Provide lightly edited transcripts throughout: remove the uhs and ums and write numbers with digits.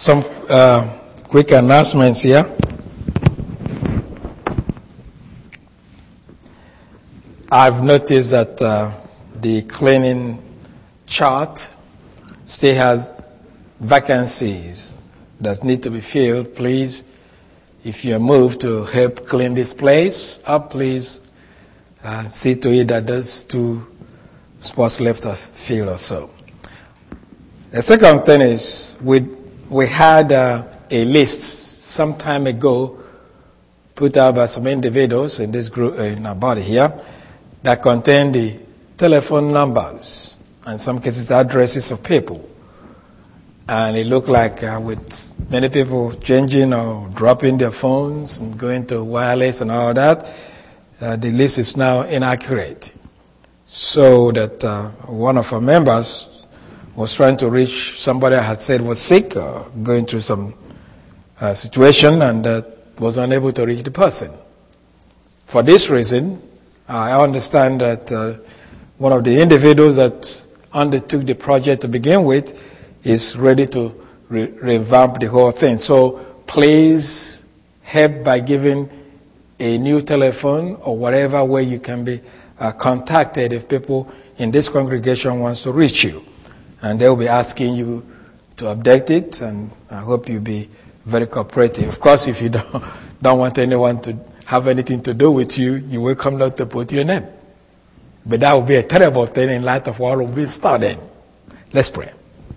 Some quick announcements here. I've noticed that the cleaning chart still has vacancies that need to be filled. Please, if you're moved to help clean this place up, please see to it that those 2 spots left are filled or so. The second thing is we had a list some time ago put out by some individuals in this group, in our body here, that contain the telephone numbers and some cases addresses of people. And it looked like with many people changing or dropping their phones and going to wireless and all that, the list is now inaccurate. So that one of our members was trying to reach somebody I had said was sick or going through some situation and was unable to reach the person. For this reason, I understand that one of the individuals that undertook the project to begin with is ready to revamp the whole thing. So please help by giving a new telephone or whatever way you can be contacted if people in this congregation wants to reach you. And they will be asking you to update it, and I hope you'll be very cooperative. Of course, if you don't want anyone to have anything to do with you, you will come not to put your name. But that would be a terrible thing in light of what will be started. Let's pray.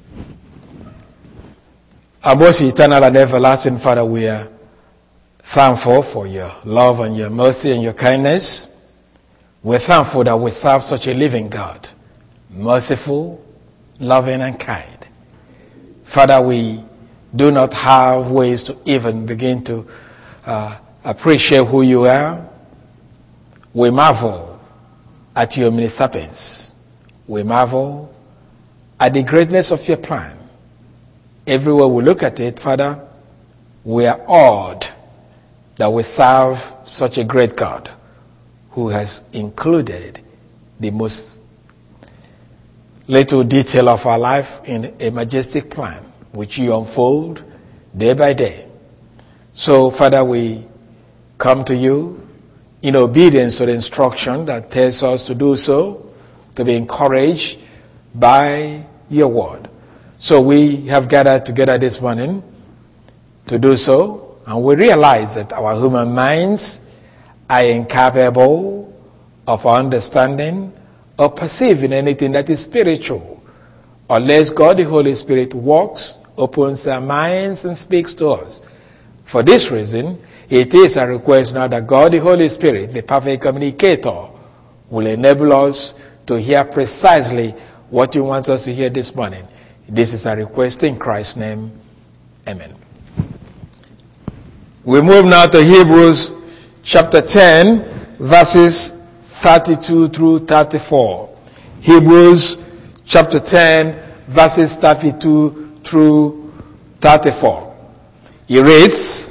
Our most eternal and everlasting Father, we are thankful for your love and your mercy and your kindness. We're thankful that we serve such a living God, merciful, loving and kind. Father, we do not have ways to even begin to appreciate who you are. We marvel at your omniscience. We marvel at the greatness of your plan. Everywhere we look at it, Father, we are awed that we serve such a great God who has included the most little detail of our life in a majestic plan, which you unfold day by day. So, Father, we come to you in obedience to the instruction that tells us to do so, to be encouraged by your word. So we have gathered together this morning to do so, and we realize that our human minds are incapable of understanding or perceiving anything that is spiritual, unless God the Holy Spirit walks, opens our minds, and speaks to us. For this reason, it is a request now that God the Holy Spirit, the perfect communicator, will enable us to hear precisely what you want us to hear this morning. This is a request in Christ's name. Amen. We move now to Hebrews chapter 10, verses 32 through 34. Hebrews chapter 10, verses 32 through 34. He reads,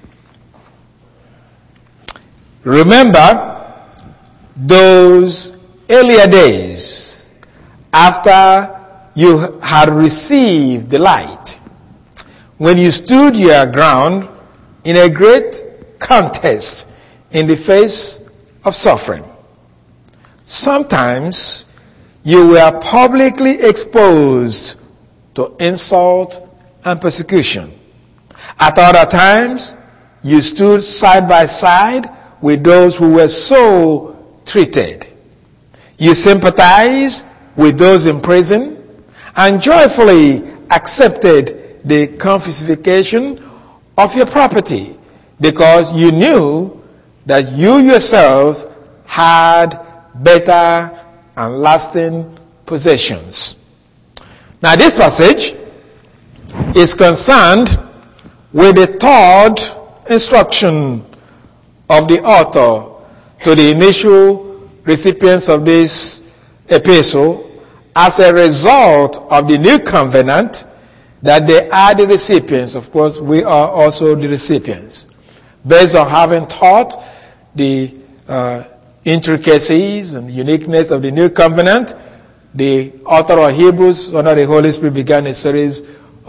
"Remember those earlier days after you had received the light, when you stood your ground in a great contest in the face of suffering. Sometimes you were publicly exposed to insult and persecution. At other times, you stood side by side with those who were so treated. You sympathized with those in prison and joyfully accepted the confiscation of your property because you knew that you yourselves had better and lasting possessions." Now this passage is concerned with the third instruction of the author to the initial recipients of this epistle as a result of the new covenant that they are the recipients. Of course, we are also the recipients. Based on having taught the intricacies and uniqueness of the new covenant, the author of Hebrews, under the Holy Spirit, began a series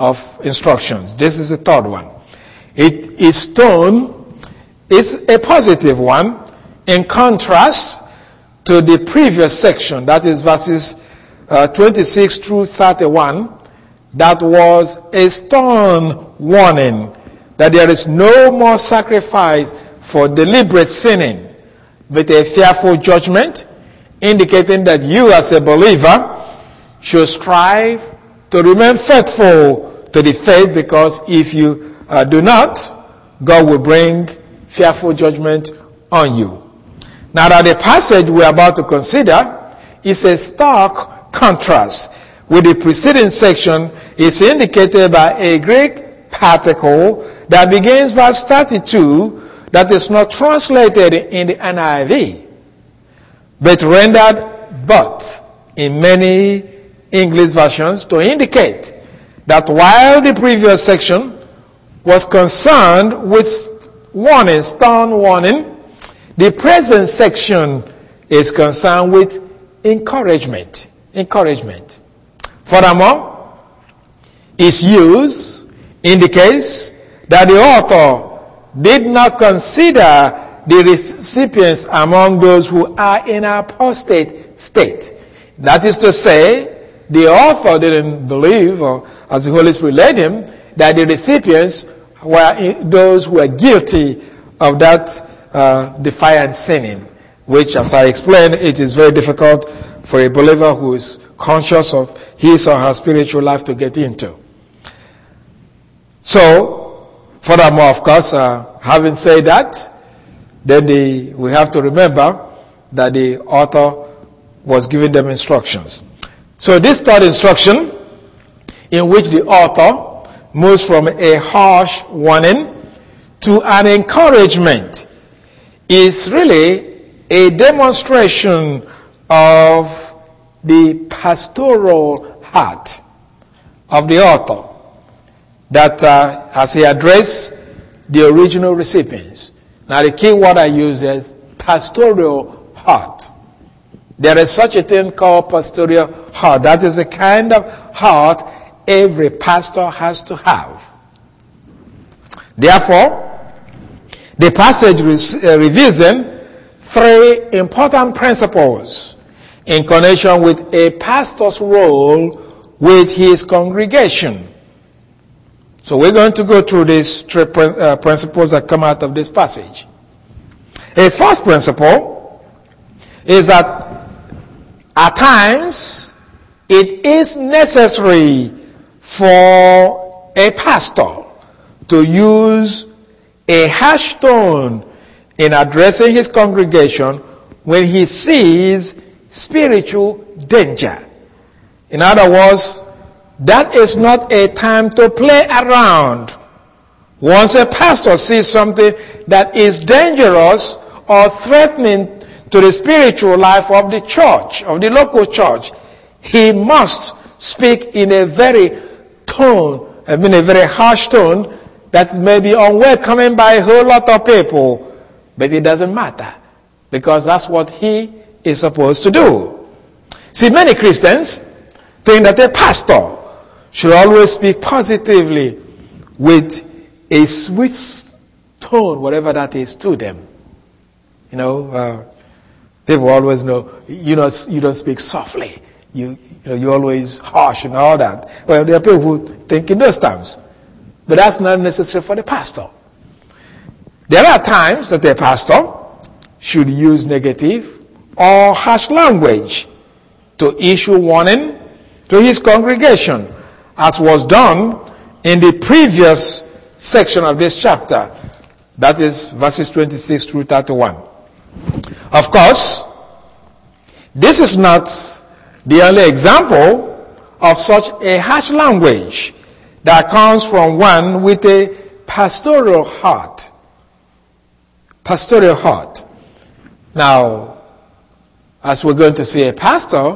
of instructions. This is the third one. Its tone is a positive one in contrast to the previous section, that is verses 26 through 31, that was a stern warning that there is no more sacrifice for deliberate sinning, but a fearful judgment, indicating that you as a believer should strive to remain faithful to the faith, because if you do not, God will bring fearful judgment on you. Now that the passage we're about to consider is a stark contrast with the preceding section. Is indicated by a Greek particle that begins verse 32 that is not translated in the NIV, but rendered but in many English versions to indicate that while the previous section was concerned with warning, stern warning, the present section is concerned with encouragement. Furthermore, its use indicates that the author did not consider the recipients among those who are in an apostate state. That is to say, the author didn't believe, or as the Holy Spirit led him, that the recipients were those who were guilty of that defiant sinning, which, as I explained, it is very difficult for a believer who is conscious of his or her spiritual life to get into. So, furthermore, of course, having said that, then we have to remember that the author was giving them instructions. So this third instruction, in which the author moves from a harsh warning to an encouragement, is really a demonstration of the pastoral heart of the author, that as he addressed the original recipients. Now the key word I use is pastoral heart. There is such a thing called pastoral heart. That is the kind of heart every pastor has to have. Therefore, the passage reveals three important principles in connection with a pastor's role with his congregation. So we're going to go through these three principles that come out of this passage. A first principle is that at times it is necessary for a pastor to use a harsh tone in addressing his congregation when he sees spiritual danger. In other words, that is not a time to play around. Once a pastor sees something that is dangerous or threatening to the spiritual life of the church, of the local church, he must speak in a very harsh tone that may be unwelcoming by a whole lot of people, but it doesn't matter, because that's what he is supposed to do. See, many Christians think that a pastor should always speak positively with a sweet tone, whatever that is, to them. People always know, you don't speak softly. You're always harsh and all that. Well, there are people who think in those terms. But that's not necessary for the pastor. There are times that a pastor should use negative or harsh language to issue warning to his congregation, as was done in the previous section of this chapter. That is verses 26 through 31. Of course, this is not the only example of such a harsh language that comes from one with a pastoral heart. Pastoral heart. Now, as we're going to see, a pastor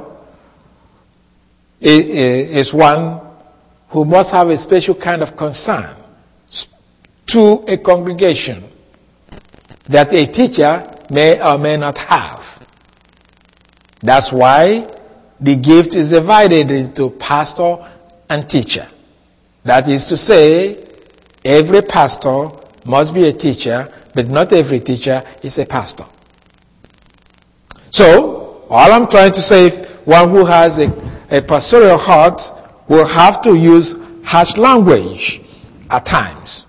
is one who must have a special kind of concern to a congregation that a teacher may or may not have. That's why the gift is divided into pastor and teacher. That is to say, every pastor must be a teacher, but not every teacher is a pastor. So, all I'm trying to say, one who has a pastoral heart will have to use harsh language at times.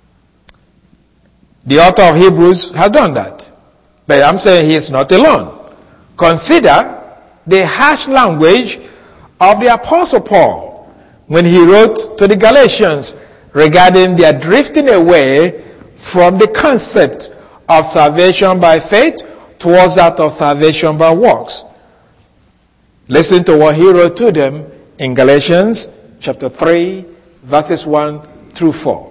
The author of Hebrews has done that. But I'm saying he is not alone. Consider the harsh language of the Apostle Paul when he wrote to the Galatians regarding their drifting away from the concept of salvation by faith towards that of salvation by works. Listen to what he wrote to them in Galatians chapter 3, verses 1 through 4.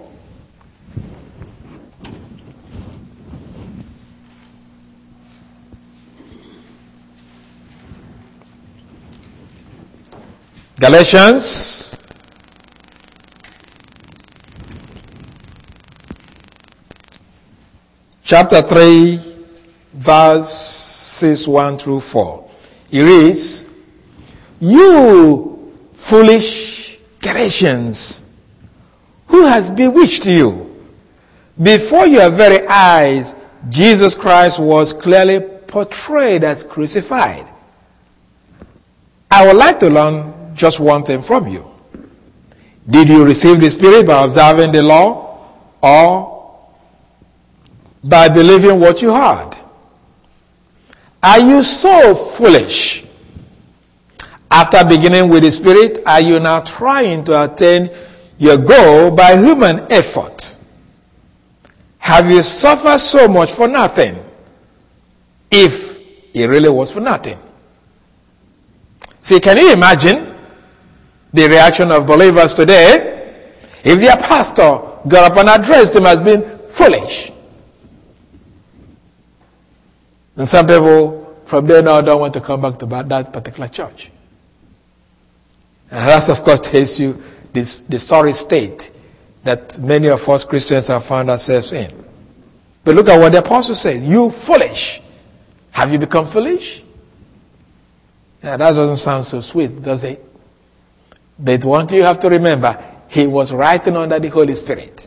Galatians chapter 3, verses 1 through 4. He reads, "You foolish Galatians, who has bewitched you? Before your very eyes, Jesus Christ was clearly portrayed as crucified. I would like to learn just one thing from you. Did you receive the Spirit by observing the law or by believing what you heard? Are you so foolish? After beginning with the Spirit, are you now trying to attain your goal by human effort? Have you suffered so much for nothing? If it really was for nothing." See, can you imagine the reaction of believers today if their pastor got up and addressed them as being foolish? And some people from there now don't want to come back to that particular church. And that, of course, tells you the sorry state that many of us Christians have found ourselves in. But look at what the apostle said. "You foolish. Have you become foolish?" Yeah, that doesn't sound so sweet, does it? But one thing you have to remember, he was writing under the Holy Spirit.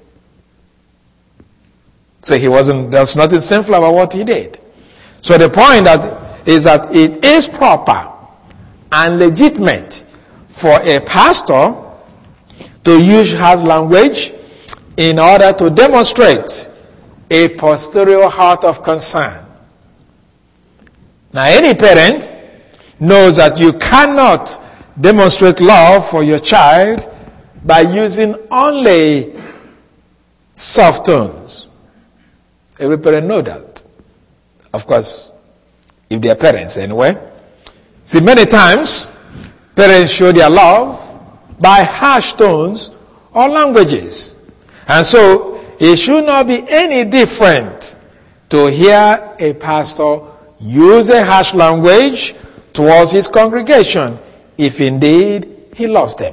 So there was nothing sinful about what he did. So the point is that it is proper and legitimate for a pastor to use harsh language in order to demonstrate a pastoral heart of concern. Now, any parent knows that you cannot demonstrate love for your child by using only soft tones. Every parent knows that. Of course, if they are parents anyway. See, many times, parents show their love by harsh tones or languages. And so, it should not be any different to hear a pastor use a harsh language towards his congregation, if indeed he loves them.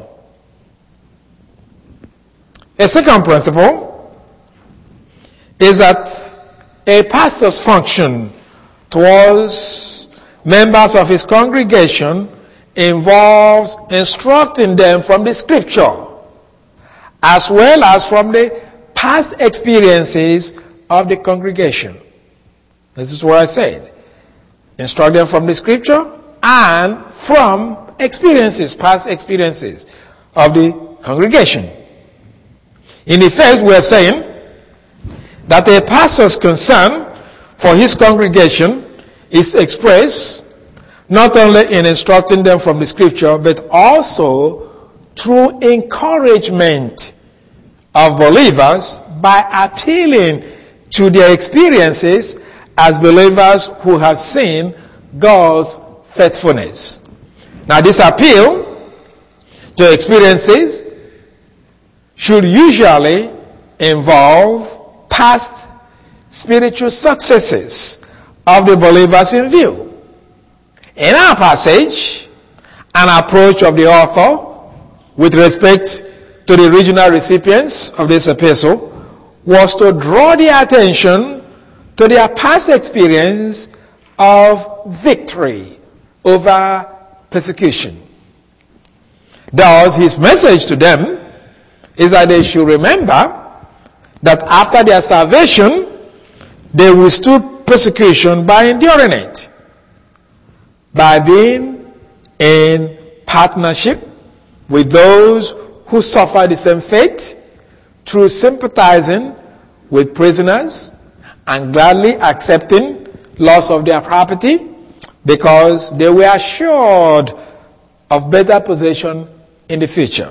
A second principle is that a pastor's function towards members of his congregation involves instructing them from the scripture, as well as from the past experiences of the congregation. This is what I said. Instruct them from the scripture and from experiences, past experiences of the congregation. In effect, we are saying that a pastor's concern for his congregation is expressed not only in instructing them from the scripture, but also through encouragement of believers by appealing to their experiences as believers who have seen God's faithfulness. Now, this appeal to experiences should usually involve past spiritual successes of the believers in view. In our passage, an approach of the author with respect to the original recipients of this epistle was to draw their attention to their past experience of victory over persecution. Thus, his message to them is that they should remember that after their salvation, they withstood persecution by enduring it, by being in partnership with those who suffer the same fate, through sympathizing with prisoners and gladly accepting loss of their property because they were assured of better possession in the future.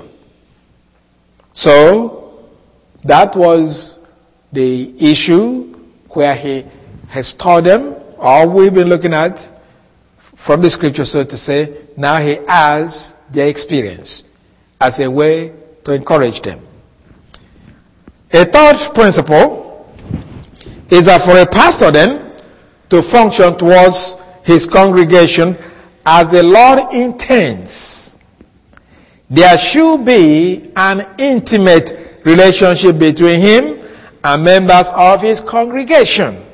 So that was the issue where he has taught them, all we've been looking at from the scripture, so to say. Now he has their experience as a way to encourage them. A third principle is that for a pastor then to function towards his congregation as the Lord intends, there should be an intimate relationship between him and members of his congregation.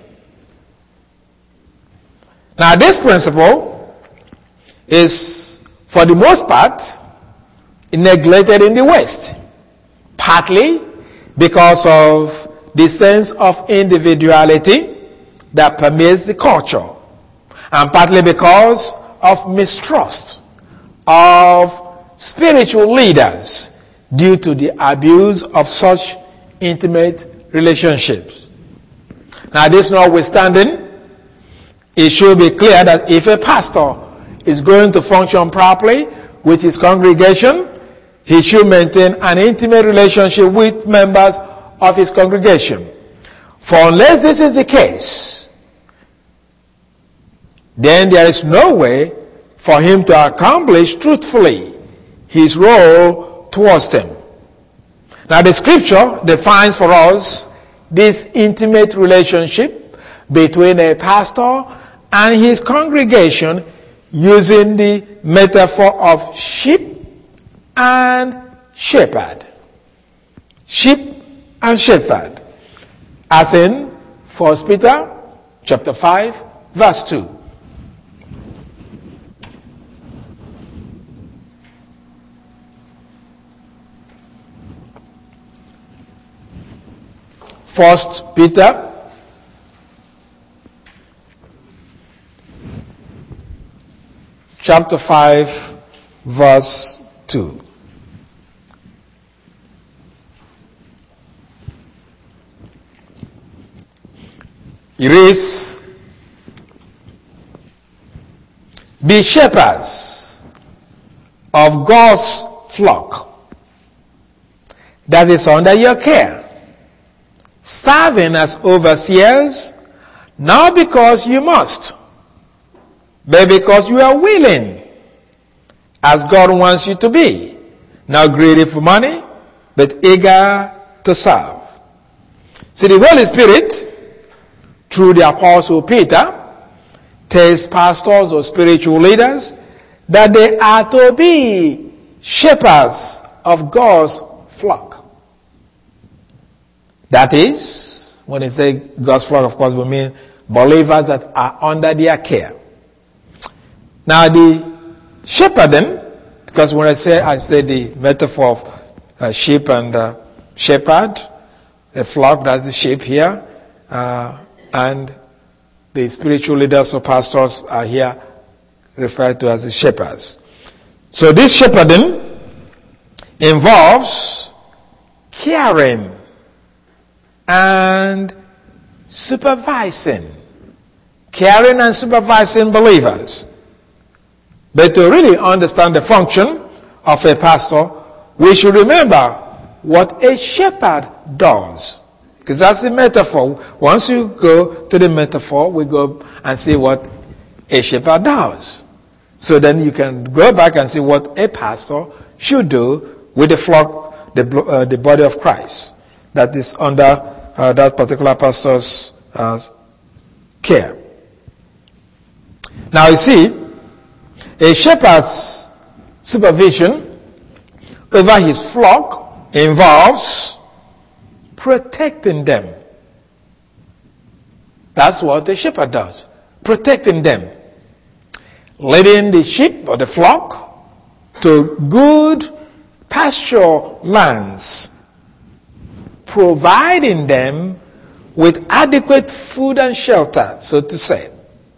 Now this principle is, for the most part, neglected in the West, partly because of the sense of individuality that permeates the culture, and partly because of mistrust of spiritual leaders due to the abuse of such intimate relationships. Now, this notwithstanding, it should be clear that if a pastor is going to function properly with his congregation, he should maintain an intimate relationship with members of his congregation. For unless this is the case, then there is no way for him to accomplish truthfully his role towards them. Now the scripture defines for us this intimate relationship between a pastor and his congregation using the metaphor of sheep and shepherd. Sheep and shepherd. As in 1 Peter chapter 5 verse 2. First Peter chapter 5 verse 2. It is, be shepherds of God's flock that is under your care, serving as overseers, not because you must, but because you are willing, as God wants you to be, not greedy for money, but eager to serve. See, the Holy Spirit, through the Apostle Peter, tells pastors or spiritual leaders that they are to be shepherds of God's flock. That is, when they say God's flock, of course, we mean believers that are under their care. Now, the shepherding, because when I say the metaphor of sheep and shepherd, a flock, that's the sheep here, and the spiritual leaders or pastors are here referred to as the shepherds. So this shepherding involves caring and supervising. Caring and supervising believers. But to really understand the function of a pastor, we should remember what a shepherd does. Because that's the metaphor. Once you go to the metaphor, we go and see what a shepherd does. So then you can go back and see what a pastor should do with the flock, the body of Christ, that is under that particular pastor's care. Now you see, a shepherd's supervision over his flock involves protecting them. That's what the shepherd does. Protecting them. Leading the sheep or the flock to good pasture lands providing them with adequate food and shelter, so to say.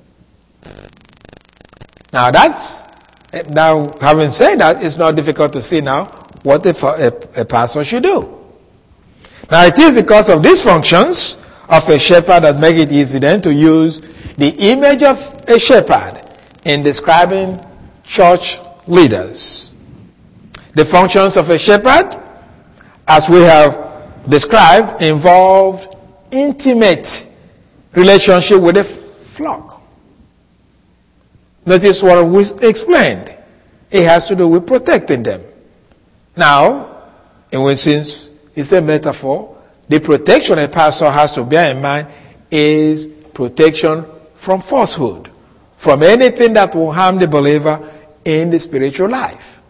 Now having said that, it's not difficult to see now what a pastor should do. Now it is because of these functions of a shepherd that make it easy then to use the image of a shepherd in describing church leaders. The functions of a shepherd, as we have described, involved intimate relationship with the flock. Notice what we explained. It has to do with protecting them. Now, since it's a metaphor, the protection a pastor has to bear in mind is protection from falsehood, from anything that will harm the believer in the spiritual life.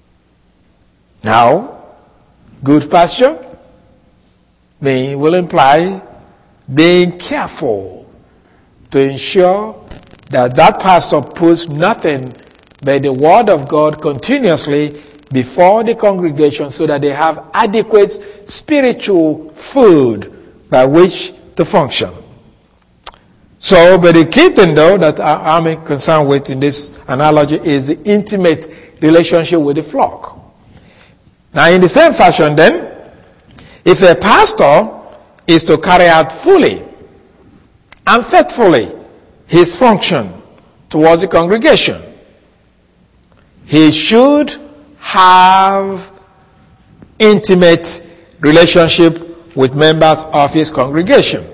Now, good pasture will imply being careful to ensure that that pastor puts nothing but the word of God continuously before the congregation so that they have adequate spiritual food by which to function. So, but the key thing though that I'm concerned with in this analogy is the intimate relationship with the flock. Now in the same fashion then, if a pastor is to carry out fully and faithfully his function towards the congregation, he should have intimate relationship with members of his congregation.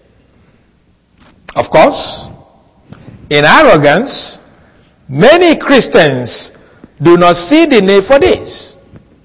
Of course, in arrogance, many Christians do not see the need for this.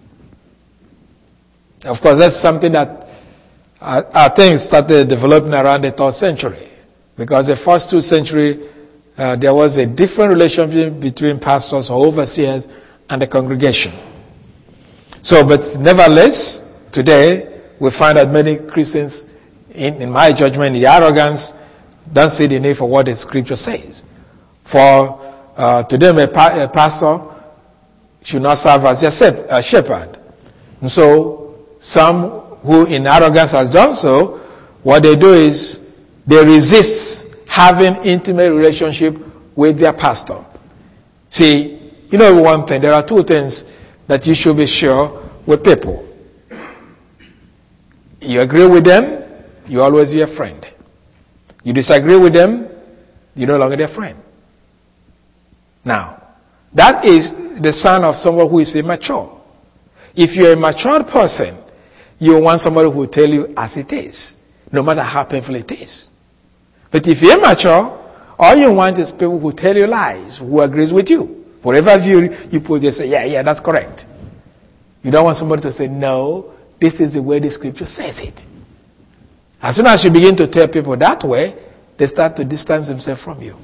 Of course, that's something that I think started developing around the 3rd century. Because the first 2 centuries, there was a different relationship between pastors or overseers and the congregation. So, but nevertheless, today, we find that many Christians, in my judgment, in the arrogance, don't see the need for what the scripture says. For to them, a pastor should not serve as a shepherd. And so, some who in arrogance has done so, what they do is they resist having intimate relationship with their pastor. See, you know one thing, there are 2 things that you should be sure with people. You agree with them, you always your friend. You disagree with them, you're no longer their friend. Now, that is the sign of someone who is immature. If you're a matured person, you want somebody who will tell you as it is, no matter how painful it is. But if you're immature, all you want is people who tell you lies, who agrees with you. Whatever view you put, they say, yeah, that's correct. You don't want somebody to say, no, this is the way the scripture says it. As soon as you begin to tell people that way, they start to distance themselves from you.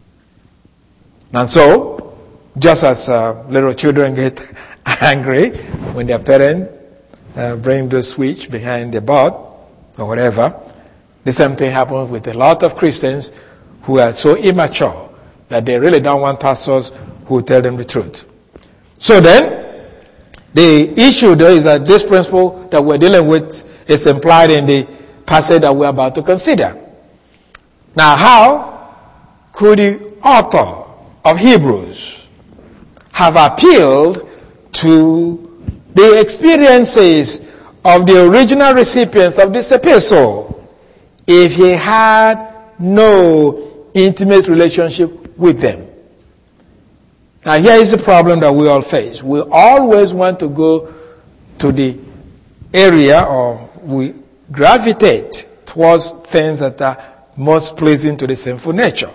And so, just as little children get angry when their parents bring the switch behind the board or whatever, the same thing happens with a lot of Christians who are so immature that they really don't want pastors who tell them the truth. So then, the issue though is that this principle that we're dealing with is implied in the passage that we're about to consider. Now, how could the author of Hebrews have appealed to the experiences of the original recipients of this epistle if he had no intimate relationship with them? Now here is the problem that we all face. We always want to go to the area, or we gravitate towards things that are most pleasing to the sinful nature.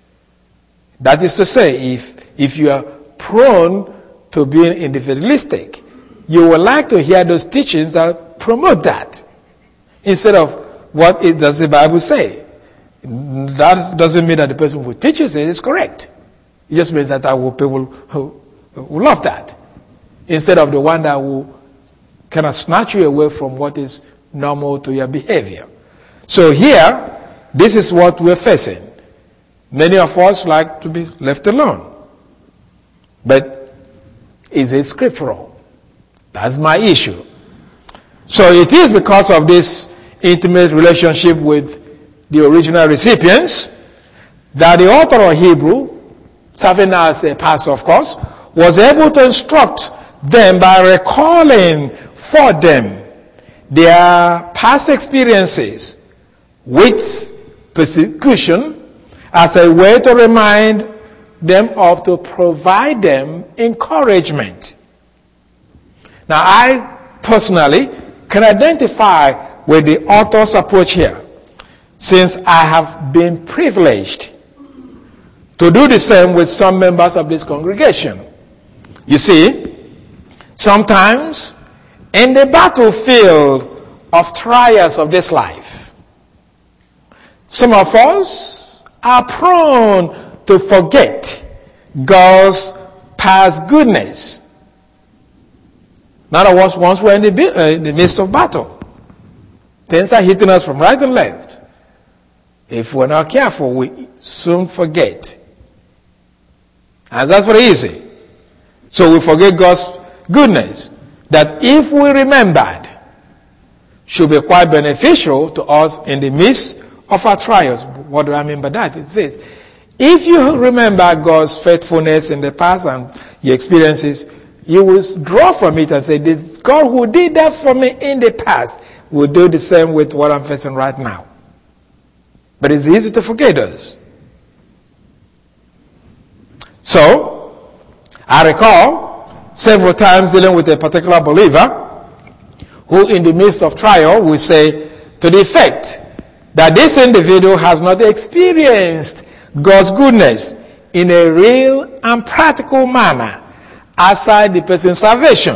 That is to say, if you are prone to being individualistic, you would like to hear those teachings that promote that, instead of what does the Bible say. That doesn't mean that the person who teaches it is correct. It just means that people who love that, instead of the one that will kind of snatch you away from what is normal to your behavior. So here, this is what we're facing. Many of us like to be left alone. But is it scriptural? That's my issue. So it is because of this intimate relationship with the original recipients that the author of Hebrew, serving as a pastor of course, was able to instruct them by recalling for them their past experiences with persecution as a way to remind them of, to provide them encouragement. Now, I personally can identify with the author's approach here, since I have been privileged to do the same with some members of this congregation. You see, sometimes in the battlefield of trials of this life, some of us are prone to forget God's past goodness. In other words, once we're in the midst of battle, things are hitting us from right and left. If we're not careful, we soon forget. And that's very easy. So we forget God's goodness, that if we remembered, should be quite beneficial to us in the midst of our trials. What do I mean by that? It says, if you remember God's faithfulness in the past and your experiences, you will draw from it and say, this God who did that for me in the past will do the same with what I'm facing right now. But it's easy to forget us. So, I recall several times dealing with a particular believer who in the midst of trial will say to the effect that this individual has not experienced God's goodness in a real and practical manner outside the person's salvation,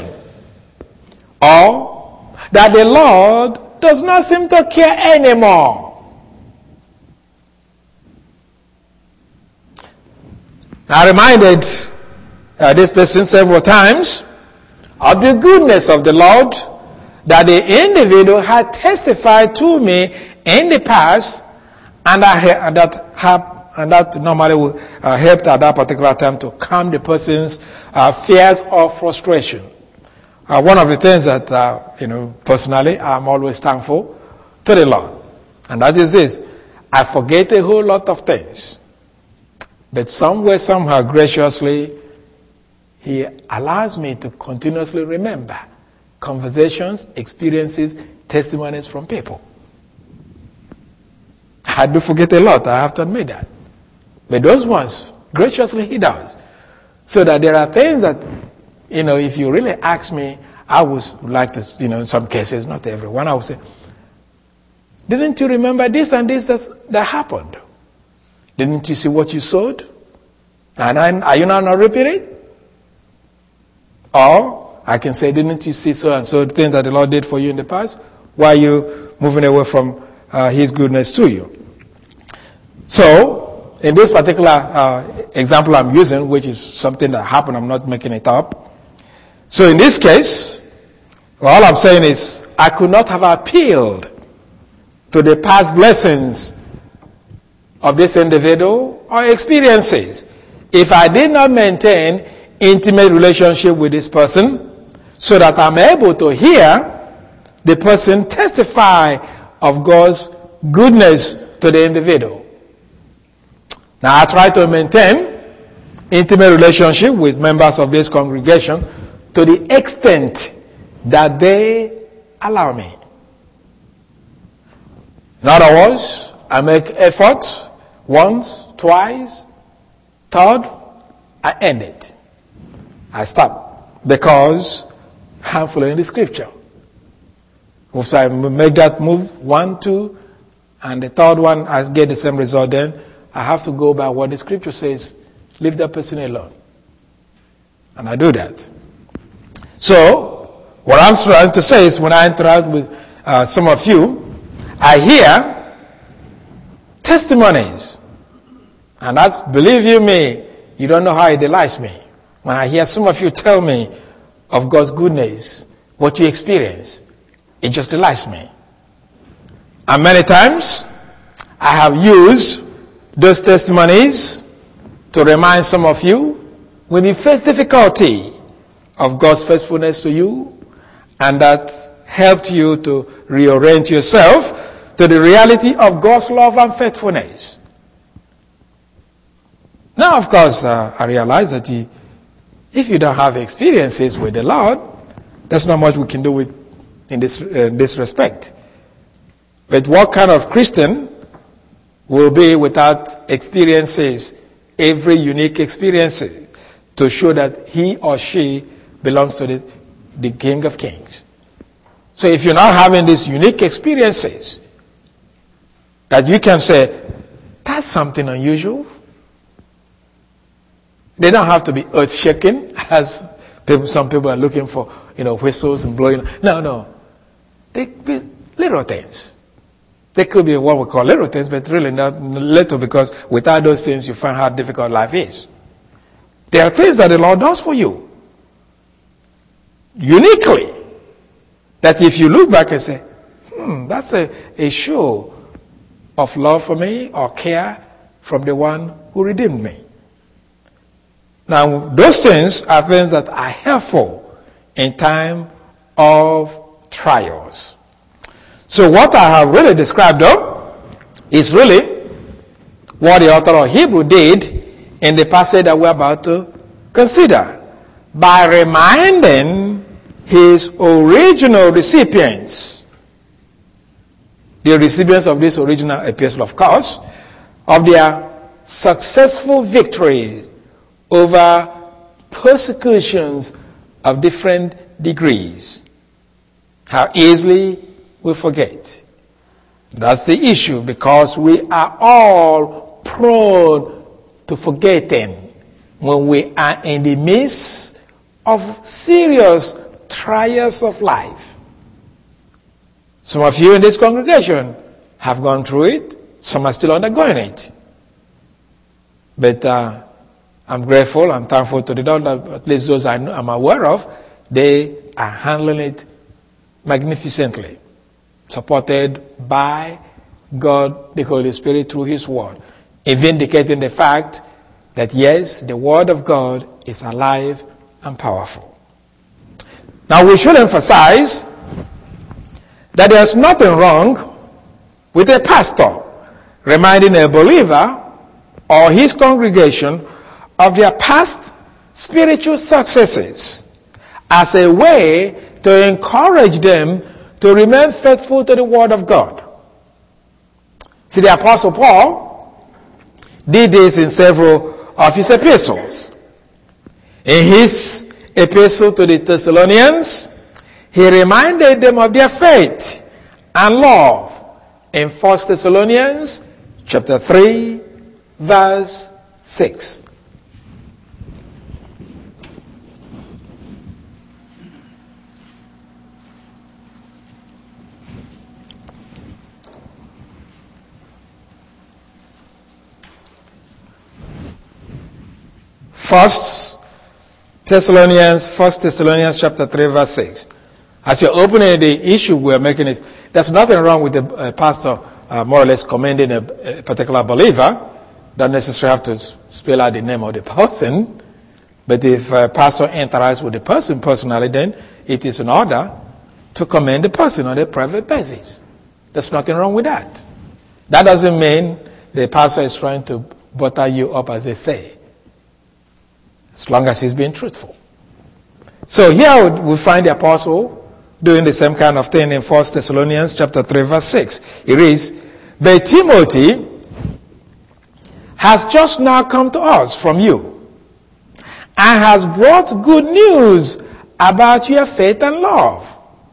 or that the Lord does not seem to care anymore. I reminded this person several times of the goodness of the Lord that the individual had testified to me in the past, and that normally would help at that particular time to calm the person's fears or frustration. One of the things that personally I'm always thankful to the Lord, and that is this: I forget a whole lot of things, but somewhere, somehow, graciously, He allows me to continuously remember conversations, experiences, testimonies from people. I do forget a lot, I have to admit that. But those ones, graciously He does. So that there are things that, if you really ask me, I would like to, in some cases, not everyone, I would say, didn't you remember this and this that happened? Didn't you see what you sowed? And are you not repeating? Or I can say, didn't you see so and so thing that the Lord did for you in the past? Why are you moving away from His goodness to you? So, in this particular example I'm using, which is something that happened, I'm not making it up. So in this case, all I'm saying is, I could not have appealed to the past blessings of this individual or experiences if I did not maintain intimate relationship with this person, so that I'm able to hear the person testify of God's goodness to the individual. Now, I try to maintain intimate relationship with members of this congregation to the extent that they allow me. In other words, I make effort once, twice, third, I end it. I stop because I'm following the scripture. If I make that move, 1, 2, and the third one, I get the same result, then I have to go by what the scripture says. Leave that person alone. And I do that. So, what I'm trying to say is when I interact with some of you, I hear testimonies. And that's, believe you me, you don't know how it delights me. When I hear some of you tell me of God's goodness, what you experience, it just delights me. And many times, I have used those testimonies to remind some of you, when you face difficulty, of God's faithfulness to you, and that helped you to reorient yourself to the reality of God's love and faithfulness. Now, of course, I realize that if you don't have experiences with the Lord, there's not much we can do in this respect. But what kind of Christian will be without experiences, every unique experience, to show that he or she belongs to the King of Kings? So if you're not having these unique experiences, that you can say, that's something unusual. They don't have to be earth-shaking, as some people are looking for, whistles and blowing. No. They be little things. They could be what we call little things, but really not little, because without those things, you find how difficult life is. There are things that the Lord does for you, uniquely, that if you look back and say, that's a show of love for me or care from the one who redeemed me. Now, those things are things that are helpful in time of trials. So what I have really described, though, is really what the author of Hebrew did in the passage that we're about to consider, by reminding his original recipients, the recipients of this original epistle, of course, of their successful victory over persecutions of different degrees. How easily we forget. That's the issue, because we are all prone to forgetting when we are in the midst of serious trials of life. Some of you in this congregation have gone through it. Some are still undergoing it. But I'm grateful, I'm thankful to the Lord that at least those I'm aware of, they are handling it magnificently, supported by God, the Holy Spirit, through His Word, vindicating the fact that yes, the Word of God is alive and powerful. Now we should emphasize that there's nothing wrong with a pastor reminding a believer or his congregation of their past spiritual successes as a way to encourage them to remain faithful to the Word of God. See, the Apostle Paul did this in several of his epistles. In his epistle to the Thessalonians, he reminded them of their faith and love in 1 Thessalonians chapter 3, verse 6. First Thessalonians chapter 3, verse 6. As you're opening the issue we're making is, there's nothing wrong with the pastor more or less commending a particular believer. Don't necessarily have to spell out the name of the person. But if a pastor interacts with the person personally, then it is in order to commend the person on a private basis. There's nothing wrong with that. That doesn't mean the pastor is trying to butter you up, as they say, as long as he's being truthful. So here we find the apostle doing the same kind of thing in 1 Thessalonians chapter 3, verse 6. It reads, "But Timothy has just now come to us from you and has brought good news about your faith and love.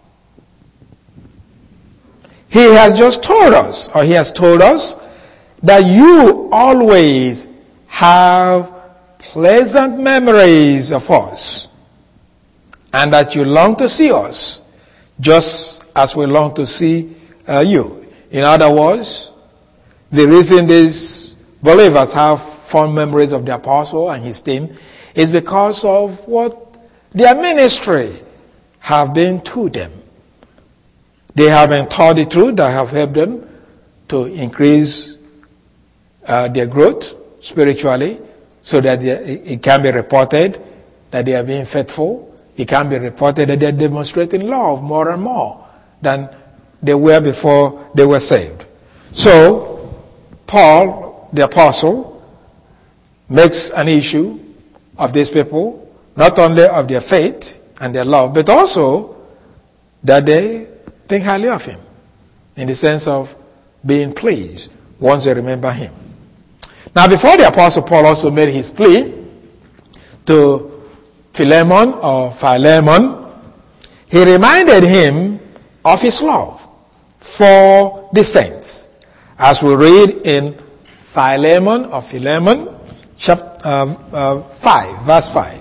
He has told us that you always have pleasant memories of us, and that you long to see us, just as we long to see you." In other words, the reason these believers have fond memories of the apostle and his team is because of what their ministry have been to them. They have been taught the truth that have helped them to increase their growth spiritually, so that it can be reported that they are being faithful. It can be reported that they are demonstrating love more and more than they were before they were saved. So, Paul, the apostle, makes an issue of these people, not only of their faith and their love, but also that they think highly of him, in the sense of being pleased once they remember him. Now, before the apostle Paul also made his plea to Philemon or Philemon, he reminded him of his love for the saints. As we read in Philemon or Philemon, chapter 5, verse 5.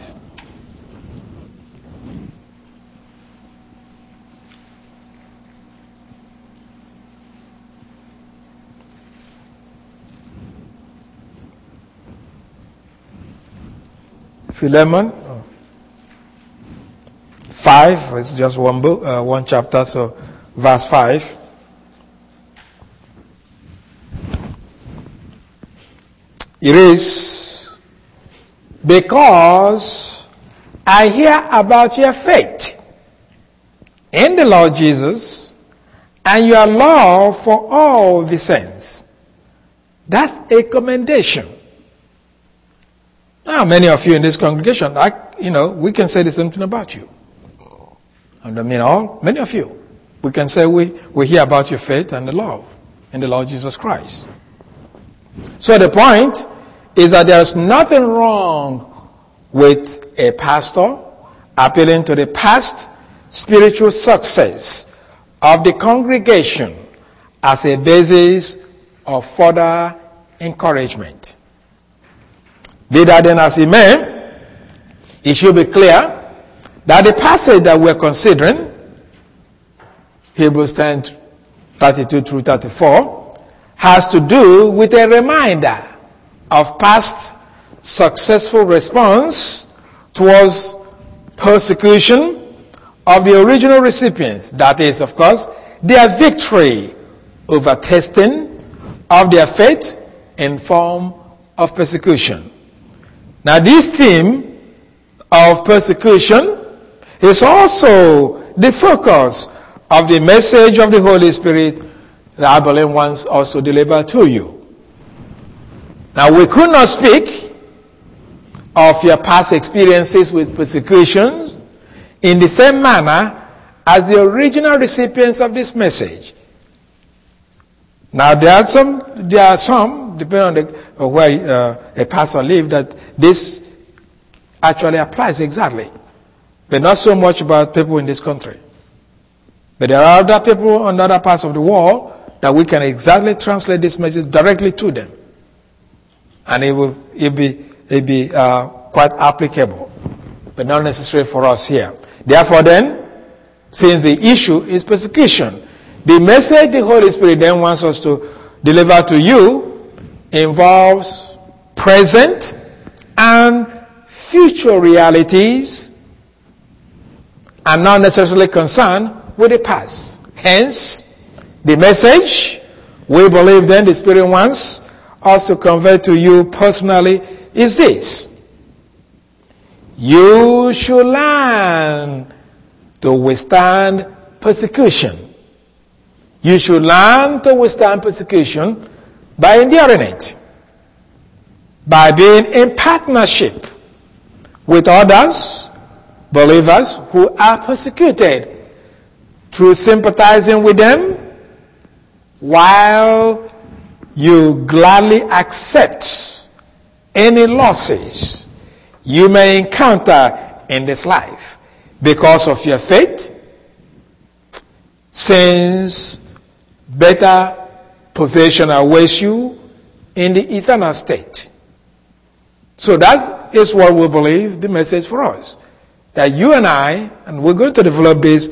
Philemon 5, it's just one book, one chapter, so verse 5. It is, because I hear about your faith in the Lord Jesus and your love for all the saints. That's a commendation. Now, many of you in this congregation, we can say the same thing about you. I don't mean all, many of you. We can say we hear about your faith and the love in the Lord Jesus Christ. So the point is that there's nothing wrong with a pastor appealing to the past spiritual success of the congregation as a basis of further encouragement. Be that then as it may, it should be clear that the passage that we're considering, Hebrews 10, 32 through 34, has to do with a reminder of past successful response towards persecution of the original recipients. That is, of course, their victory over testing of their faith in form of persecution. Now, this theme of persecution is also the focus of the message of the Holy Spirit that I believe wants us to deliver to you. Now, we could not speak of your past experiences with persecutions in the same manner as the original recipients of this message. Now, there are some, depending on where a pastor lives, that this actually applies exactly. But not so much about people in this country. But there are other people on other parts of the world that we can exactly translate this message directly to them. And it be quite applicable, but not necessary for us here. Therefore then, since the issue is persecution, the message the Holy Spirit then wants us to deliver to you involves present and future realities and not necessarily concerned with the past. Hence, the message we believe then the Spirit wants us to convey to you personally is this: you should learn to withstand persecution. You should learn to withstand persecution by enduring it, by being in partnership with others, believers who are persecuted, through sympathizing with them, while you gladly accept any losses you may encounter in this life because of your faith, since better possession awaits you in the eternal state. So that is what we believe the message for us. That you and I, and we're going to develop this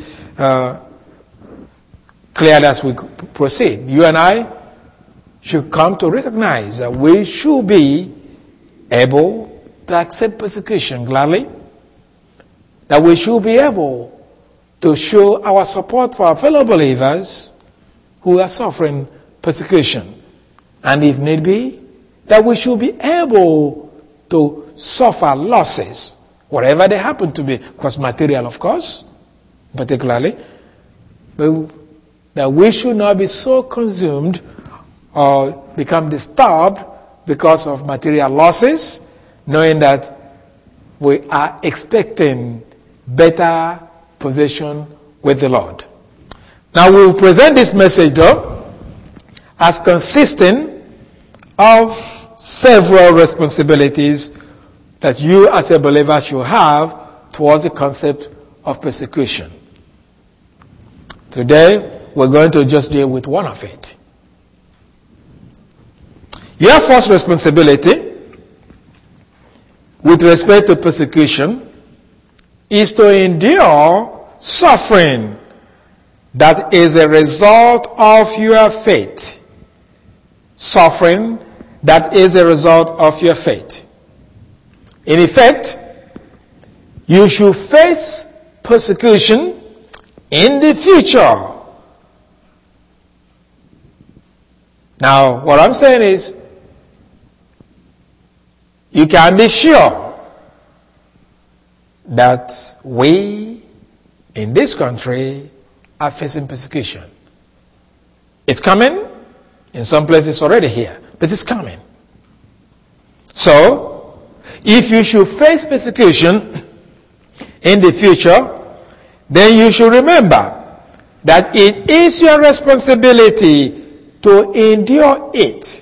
clearly as we proceed, you and I should come to recognize that we should be able to accept persecution gladly, that we should be able to show our support for our fellow believers who are suffering persecution, and if need be, that we should be able to suffer losses, whatever they happen to be, because material, of course, particularly, but that we should not be so consumed or become disturbed because of material losses, knowing that we are expecting better possession with the Lord. Now we will present this message though as consisting of several responsibilities that you as a believer should have towards the concept of persecution. Today we're going to just deal with one of it. Your first responsibility with respect to persecution is to endure suffering that is a result of your faith. Suffering that is a result of your faith. In effect, you should face persecution in the future. Now, what I'm saying is, you can be sure that we in this country are facing persecution. It's coming. In some places it's already here, but it's coming. So, if you should face persecution in the future, then you should remember that it is your responsibility to endure it.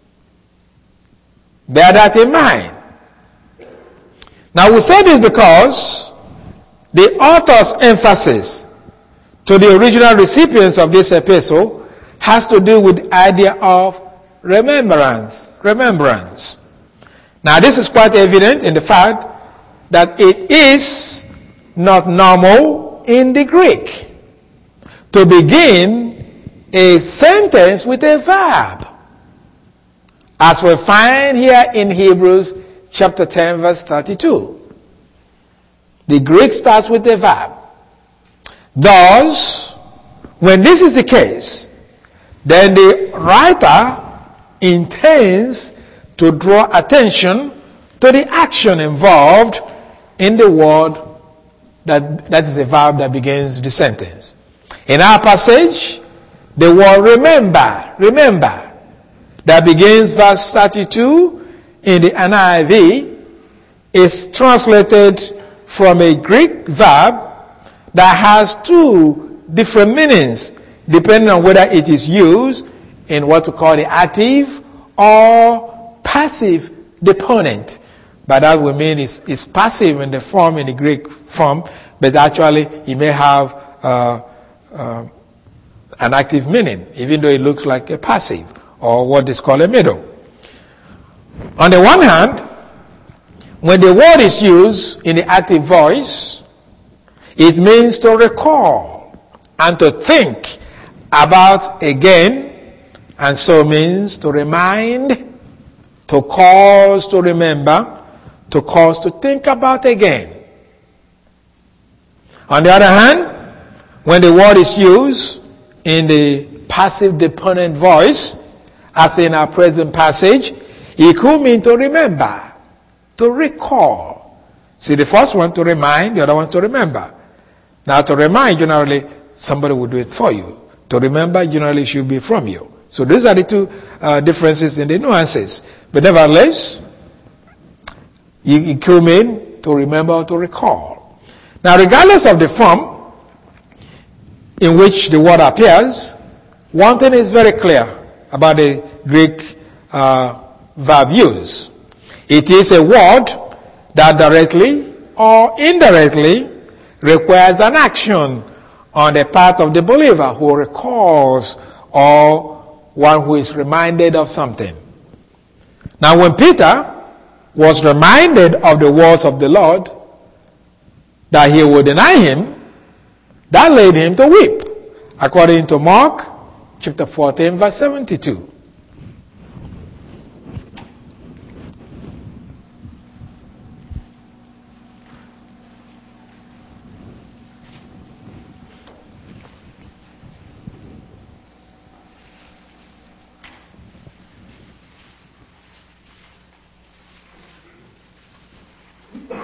Bear that in mind. Now we say this because the author's emphasis to the original recipients of this epistle has to do with the idea of remembrance. Remembrance. Now this is quite evident in the fact that it is not normal in the Greek to begin a sentence with a verb, as we find here in Hebrews chapter 10 verse 32. The Greek starts with a verb. Thus, when this is the case, then the writer intends to draw attention to the action involved in the word that is a verb that begins the sentence. In our passage, the word remember, that begins verse 32 in the NIV is translated from a Greek verb that has two different meanings depending on whether it is used in what we call the active or passive deponent. By that we mean it's passive in the Greek form, but actually it may have an active meaning, even though it looks like a passive, or what is called a middle. On the one hand, when the word is used in the active voice, it means to recall and to think about again, and so means to remind, to cause to remember, to cause to think about again. On the other hand, when the word is used in the passive deponent voice, as in our present passage, it could mean to remember, to recall. See, the first one to remind, the other one to remember. Now, to remind, generally, somebody will do it for you. To remember, generally, should be from you. So these are the two differences in the nuances. But nevertheless, it could mean to remember or to recall. Now, regardless of the form in which the word appears, one thing is very clear about the Greek verb use. It is a word that directly or indirectly requires an action on the part of the believer who recalls or one who is reminded of something. Now when Peter was reminded of the words of the Lord that he would deny him, that led him to weep, according to Mark chapter 14 verse 72.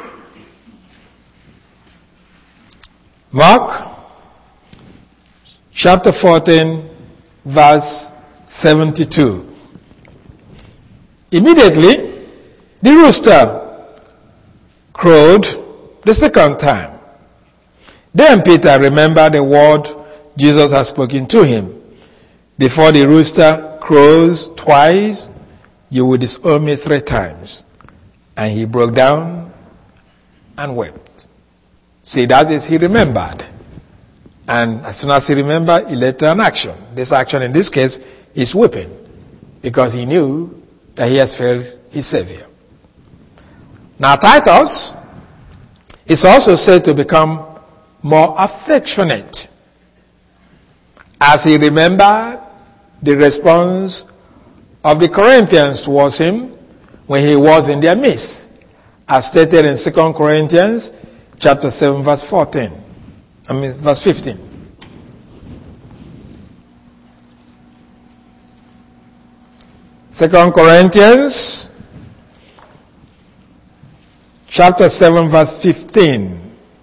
Mark chapter 14, verse 72. Immediately, the rooster crowed the second time. Then Peter remembered the word Jesus had spoken to him. Before the rooster crows twice, you will disown me 3 times. And he broke down and wept. See, that is, he remembered. And as soon as he remembered, he led to an action. This action in this case is weeping, because he knew that he has failed his Savior. Now Titus is also said to become more affectionate as he remembered the response of the Corinthians towards him when he was in their midst, as stated in 2 Corinthians chapter 7, verse 15. Second Corinthians chapter 7, verse 15.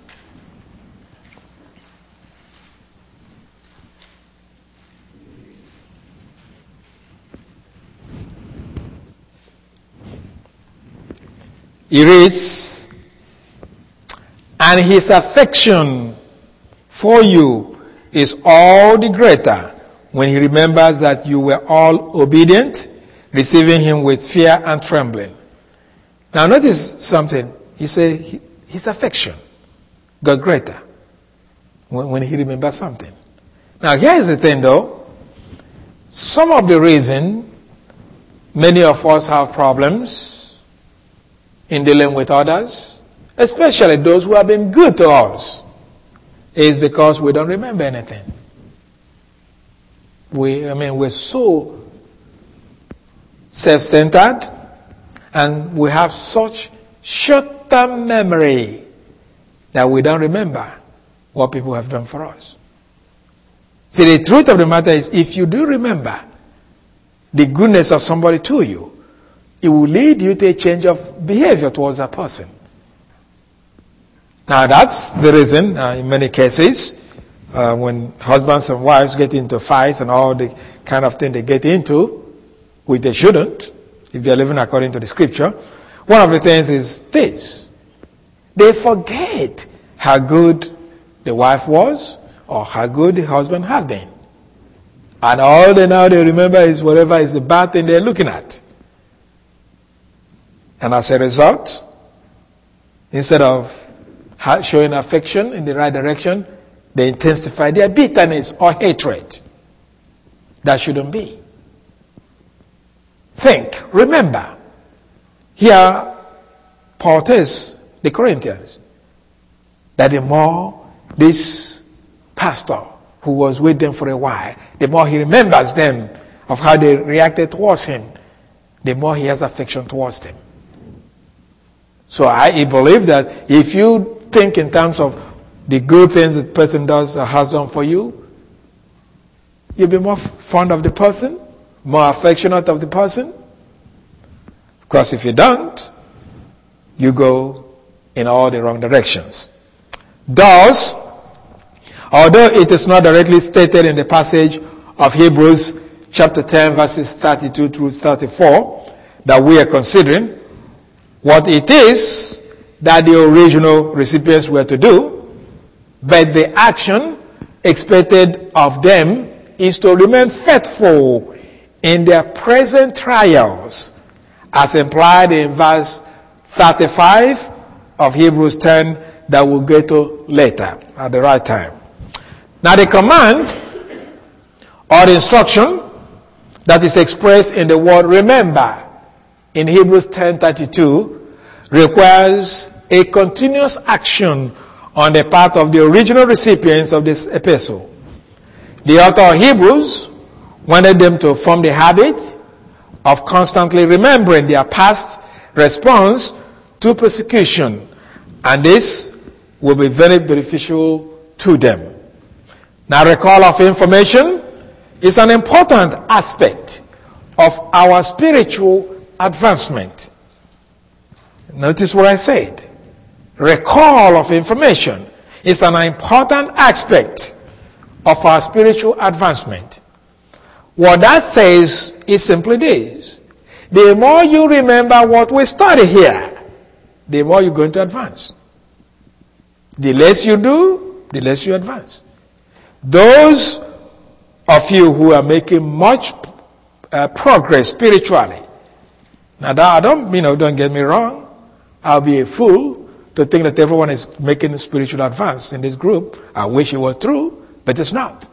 He reads, and his affection for you is all the greater when he remembers that you were all obedient, receiving him with fear and trembling. Now notice something. He said his affection got greater when he remembers something. Now here is the thing though. Some of the reason many of us have problems in dealing with others, especially those who have been good to us, is because we don't remember anything. We're so self-centered, and we have such short-term memory that we don't remember what people have done for us. See, the truth of the matter is, if you do remember the goodness of somebody to you, it will lead you to a change of behavior towards that person. Now that's the reason, in many cases, when husbands and wives get into fights and all the kind of thing they get into, which they shouldn't, if they're living according to the scripture, one of the things is this. They forget how good the wife was or how good the husband had been. And all they remember is whatever is the bad thing they're looking at. And as a result, instead of showing affection in the right direction, they intensify their bitterness or hatred. That shouldn't be. Remember. Here, Paul tells the Corinthians that the more this pastor who was with them for a while, the more he remembers them of how they reacted towards him, the more he has affection towards them. So I believe that if you think in terms of the good things that the person does or has done for you, you'll be more fond of the person, more affectionate of the person. Of course, if you don't, you go in all the wrong directions. Thus, although it is not directly stated in the passage of Hebrews chapter 10 verses 32 through 34 that we are considering, what it is that the original recipients were to do, but the action expected of them is to remain faithful in their present trials, as implied in verse 35 of Hebrews 10 that we'll get to later at the right time. Now the command or the instruction that is expressed in the word remember in Hebrews 10:32 requires a continuous action on the part of the original recipients of this epistle. The author of Hebrews wanted them to form the habit of constantly remembering their past response to persecution, and this will be very beneficial to them. Now, recall of information is an important aspect of our spiritual advancement. Notice what I said. Recall of information is an important aspect of our spiritual advancement. What that says is simply this: the more you remember what we study here, the more you're going to advance. The less you do, the less you advance. Those of you who are making much progress spiritually, now that don't get me wrong, I'll be a fool to think that everyone is making a spiritual advance in this group. I wish it was true, but it's not.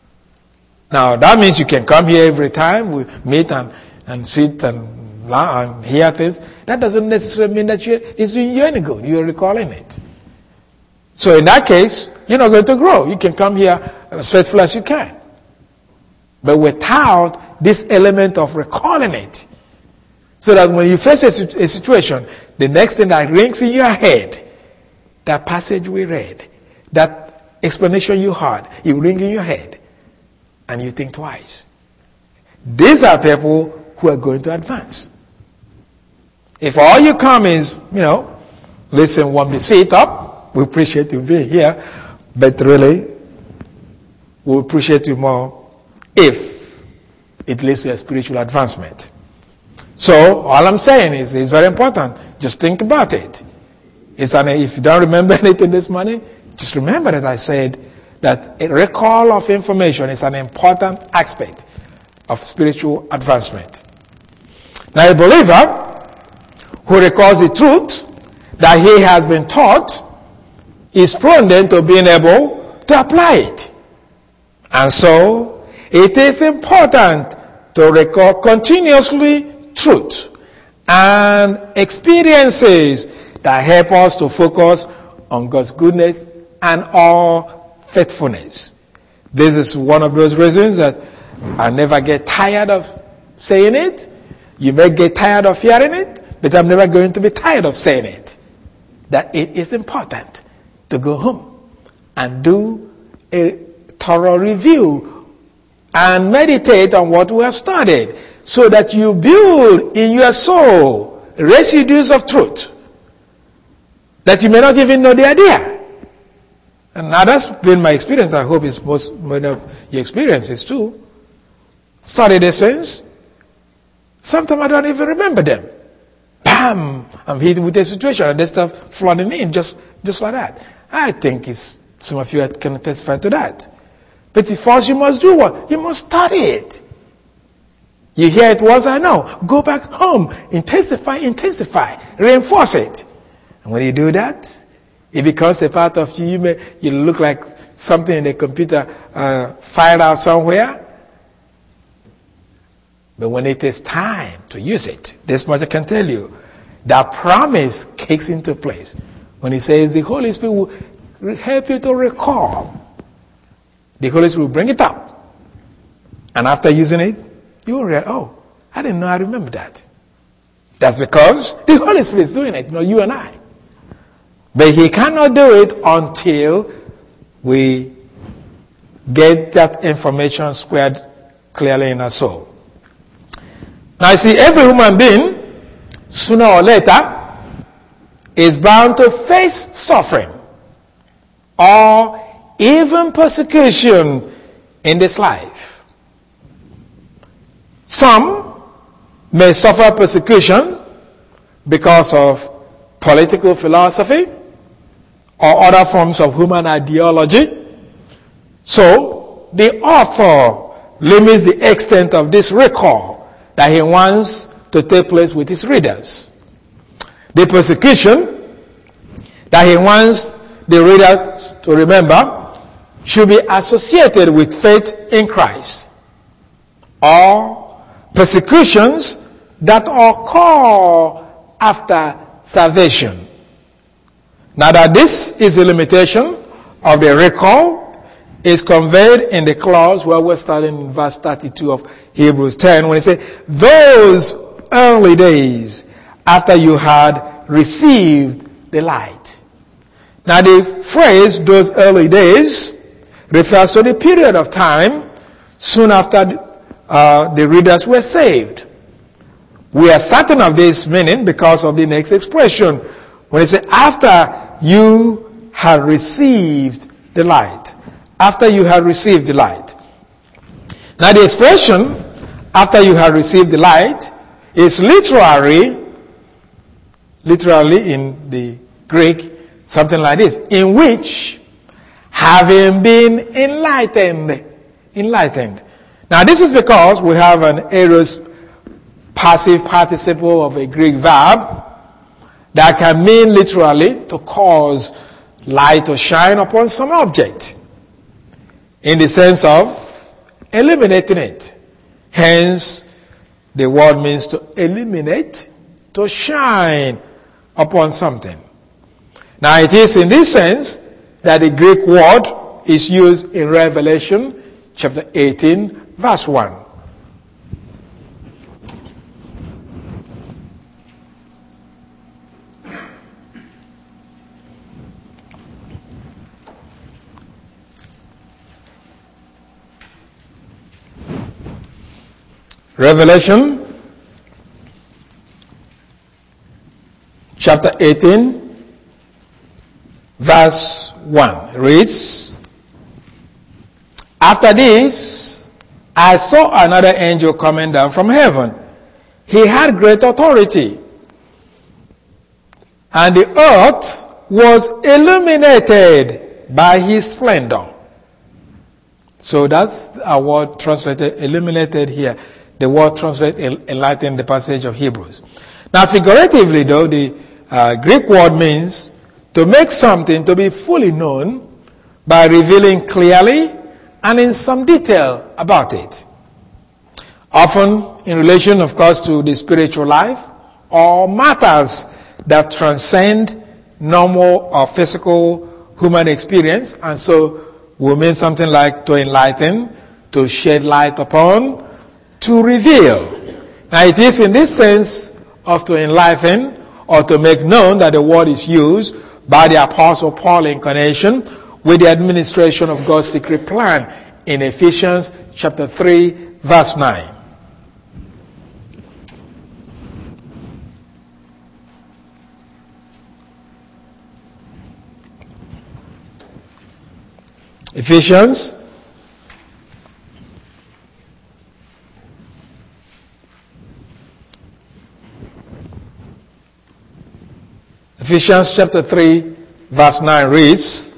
Now that means you can come here every time we meet and sit and hear things. That doesn't necessarily mean that it's doing you any good. You're recalling it. So in that case, you're not going to grow. You can come here as faithful as you can. But without this element of recalling it, so that when you face a situation, the next thing that rings in your head, that passage we read, that explanation you heard, it ring in your head, and you think twice. These are people who are going to advance. If all you come is, listen, warm the seat up, we appreciate you being here, but really, we appreciate you more if it leads to a spiritual advancement. So, all I'm saying is, it's very important. Just think about it. If you don't remember anything this morning, just remember that I said that a recall of information is an important aspect of spiritual advancement. Now, a believer who recalls the truth that he has been taught is prone then to being able to apply it. And so, it is important to recall continuously truth and experiences that help us to focus on God's goodness and all faithfulness. This is one of those reasons that I never get tired of saying it. You may get tired of hearing it, but I'm never going to be tired of saying it. That it is important to go home and do a thorough review and meditate on what we have studied, so that you build in your soul residues of truth that you may not even know the idea. And now that's been my experience. I hope it's many of your experiences too. Study these things. Sometimes I don't even remember them. Bam! I'm hit with a situation and they start flooding in just like that. I think some of you can testify to that. But first you must do what? You must study it. You hear it once, I know. Go back home. Intensify, reinforce it. And when you do that, it becomes a part of you. You look like something in the computer filed out somewhere. But when it is time to use it, this much I can tell you, that promise kicks into place. When he says the Holy Spirit will help you to recall, the Holy Spirit will bring it up. And after using it, you will realize, I didn't know I remember that. That's because the Holy Spirit is doing it, not you and I. But he cannot do it until we get that information squared clearly in our soul. Now, you see, every human being, sooner or later, is bound to face suffering or even persecution in this life. Some may suffer persecution because of political philosophy or other forms of human ideology. So, the author limits the extent of this recall that he wants to take place with his readers. The persecution that he wants the readers to remember should be associated with faith in Christ, or persecutions that occur after salvation. Now that this is a limitation of the recall, is conveyed in the clause where we're starting in verse 32 of Hebrews 10, when it says, those early days after you had received the light. Now the phrase, those early days, refers to the period of time soon after the readers were saved. We are certain of this meaning because of the next expression, when it says, after you have received the light. after you have received the light. Now the expression, after you have received the light, is literally in the Greek, something like this, in which, having been enlightened. Now this is because we have an aorist passive participle of a Greek verb that can mean literally to cause light to shine upon some object, in the sense of illuminating it. Hence, the word means to illuminate, to shine upon something. Now it is in this sense that the Greek word is used in Revelation chapter 18, verse 1. Revelation chapter 18, verse 1 reads, "After this, I saw another angel coming down from heaven. He had great authority, and the earth was illuminated by his splendor." So that's our word translated illuminated here. The word translated enlighten the passage of Hebrews. Now figuratively though, the Greek word means to make something to be fully known by revealing clearly and in some detail about it. Often in relation, of course, to the spiritual life or matters that transcend normal or physical human experience, and so will mean something like to enlighten, to shed light upon, to reveal. Now it is in this sense of to enlighten or to make known that the word is used by the Apostle Paul in connection with the administration of God's secret plan in Ephesians chapter 3, verse 9. Ephesians chapter 3, verse 9 reads,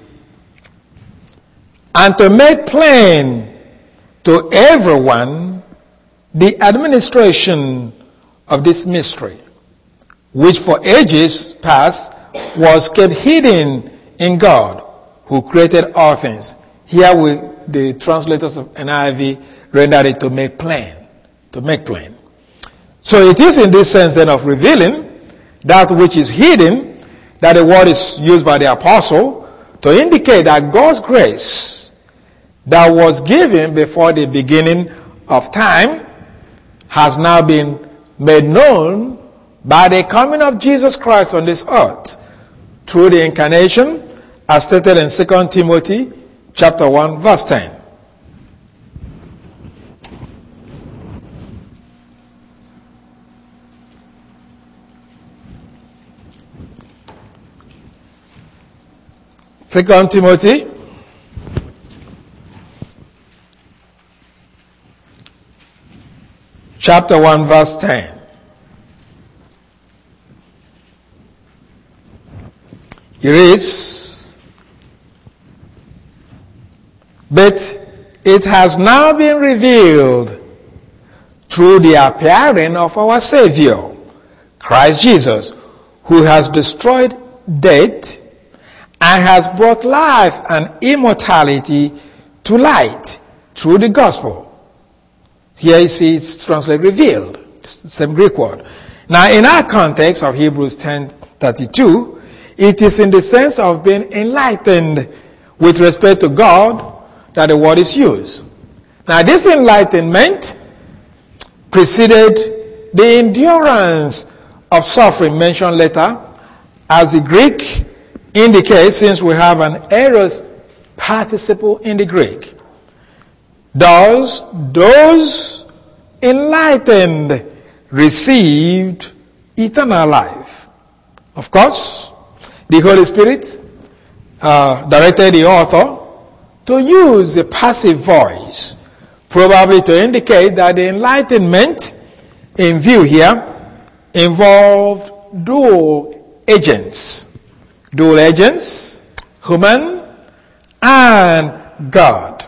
"And to make plain to everyone the administration of this mystery, which for ages past was kept hidden in God, who created all things." Here the translators of NIV rendered it to make plain. To make plain. So it is in this sense then of revealing that which is hidden that the word is used by the apostle to indicate that God's grace that was given before the beginning of time has now been made known by the coming of Jesus Christ on this earth through the incarnation, as stated in 2 Timothy chapter 1, verse 10. Second Timothy chapter 1, verse 10. He reads, "But it has now been revealed through the appearing of our Savior, Christ Jesus, who has destroyed death and has brought life and immortality to light through the gospel." Here you see it's translated revealed, same Greek word. Now in our context of Hebrews 10:32, it is in the sense of being enlightened with respect to God that the word is used. Now this enlightenment preceded the endurance of suffering mentioned later, as the Greek indicates, since we have an aorist participle in the Greek. Thus, those enlightened received eternal life. Of course, the Holy Spirit directed the author to use the passive voice, probably to indicate that the enlightenment in view here involved dual agents, human and God.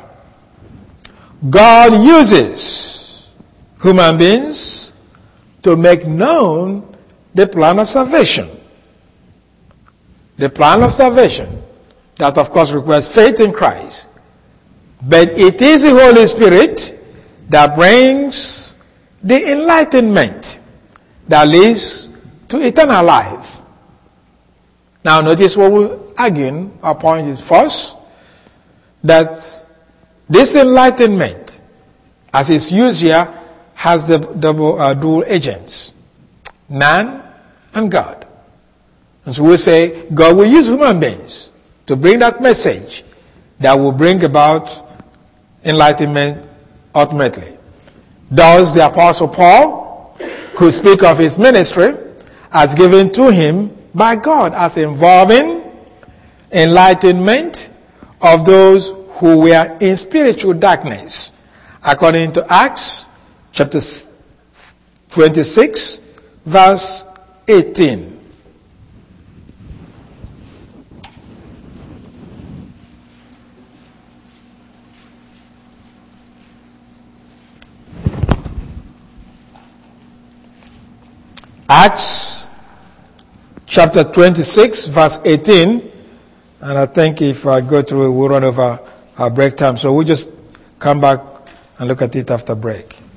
God uses human beings to make known the plan of salvation. The plan of salvation, that of course requires faith in Christ. But it is the Holy Spirit that brings the enlightenment that leads to eternal life. Now notice what we're arguing. Our point is first, that this enlightenment, as it's used here, has the dual agents, man and God. And so we say God will use human beings to bring that message that will bring about enlightenment ultimately. Thus, the Apostle Paul could speak of his ministry as given to him by God as involving enlightenment of those who were in spiritual darkness, according to Acts chapter 26, verse 18. Acts chapter 26, verse 18. And I think if I go through it, we'll run over our break time. So we'll just come back and look at it after break.